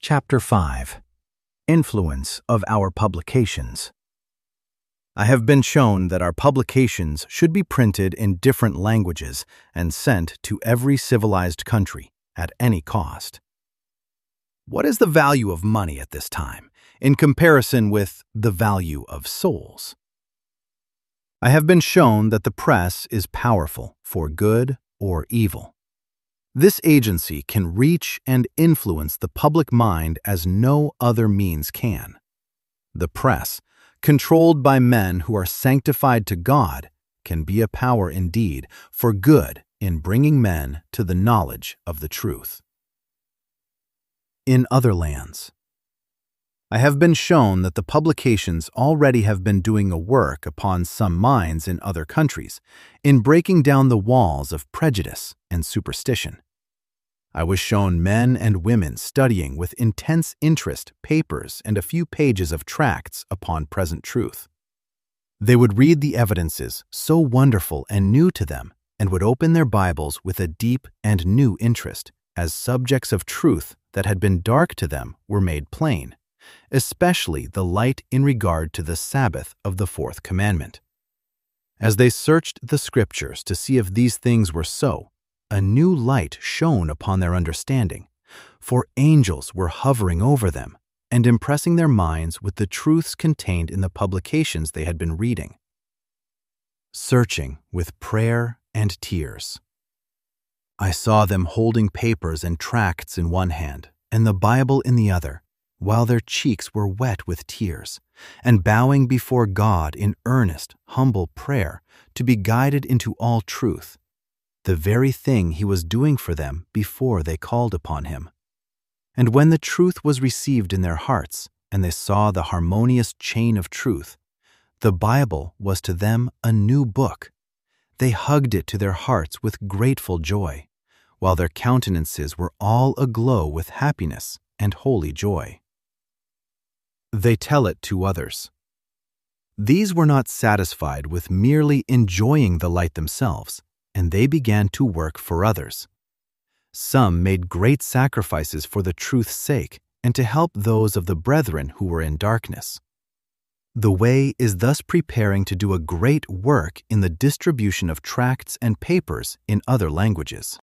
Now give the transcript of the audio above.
Chapter 5. Influence of our publications. I have been shown that our publications should be printed in different languages and sent to every civilized country at any cost. What is the value of money at this time in comparison with the value of souls? I have been shown that the press is powerful for good or evil. This agency can reach and influence the public mind as no other means can. The press, controlled by men who are sanctified to God, can be a power indeed for good in bringing men to the knowledge of the truth. In other lands, I have been shown that the publications already have been doing a work upon some minds in other countries in breaking down the walls of prejudice and superstition. I was shown men and women studying with intense interest papers and a few pages of tracts upon present truth. They would read the evidences so wonderful and new to them and would open their Bibles with a deep and new interest as subjects of truth that had been dark to them were made plain, especially the light in regard to the Sabbath of the fourth commandment. As they searched the Scriptures to see if these things were so, a new light shone upon their understanding, for angels were hovering over them and impressing their minds with the truths contained in the publications they had been reading. Searching with prayer and tears. I saw them holding papers and tracts in one hand and the Bible in the other, while their cheeks were wet with tears, and bowing before God in earnest, humble prayer to be guided into all truth, the very thing He was doing for them before they called upon Him. And when the truth was received in their hearts, and they saw the harmonious chain of truth, the Bible was to them a new book. They hugged it to their hearts with grateful joy, while their countenances were all aglow with happiness and holy joy. They tell it to others. These were not satisfied with merely enjoying the light themselves, and they began to work for others. Some made great sacrifices for the truth's sake and to help those of the brethren who were in darkness. The way is thus preparing to do a great work in the distribution of tracts and papers in other languages.